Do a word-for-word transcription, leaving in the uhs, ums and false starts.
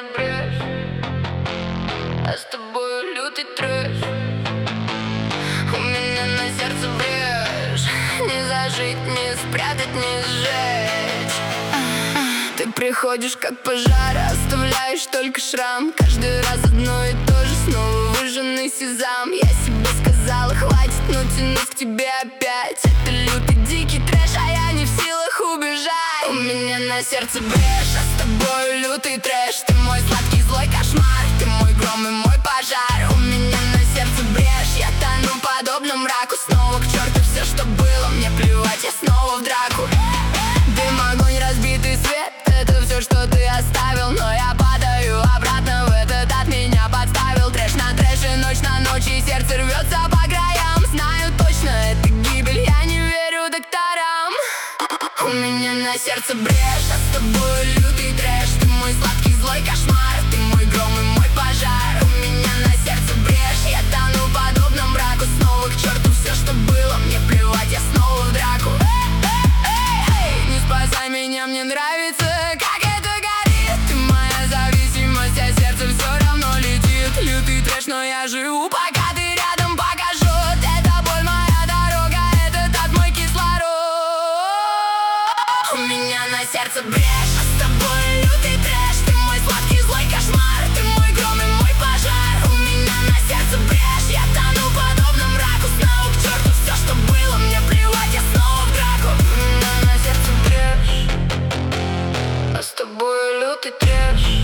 сердце брешь, а с тобой лютый трэш. У меня на сердце брешь, не зажить, не спрятать, не сжечь. Ты приходишь как пожар, оставляешь только шрам. Каждый раз одно и то же, снова выжженный сезам. Я себе сказала, хватит, но тянусь к тебе опять. Это лютый дикий трэш, а я не в силах убежать. У меня на сердце брешь, а с тобой лютый трэш. Ты мой сладкий злой кошмар, ты мой гром и мой пожар. У меня на сердце брешь, я тону подобно мраку. Снова к черту все, что было, мне плевать, я снова в драку. Дым, огонь, разбитый свет, это все, что ты оставил. Но я падаю обратно в этот ад, меня подставил. Трэш на трэше, ночь на ночь, и сердце рвется по краям. Знаю точно, это гибель, я не верю докторам. У меня на сердце брешь, а с тобой лютый трэш. Ты мой сладкий злой кошмар, ты мой гром и мой пожар. У меня на сердце брешь, я тону подобно мраку. Снова к черту все, что было, мне плевать, я снова в драку. Не спасай меня, мне нравится, как это горит. Ты моя зависимость, а сердце все равно летит. Лютый трэш, но я живу, пока ты рядом, покажу. Это боль, моя дорога, этот ад, мой кислород. У меня на сердце брешь, а с тобой лютый трэш. Ты мой сладкий злой кошмар, ты мой гром и мой пожар. У меня на сердце брешь, я тону подобно мраку. Снова к черту все, что было, мне плевать, я снова в драку. У меня на сердце брешь, а с тобой лютый трэш.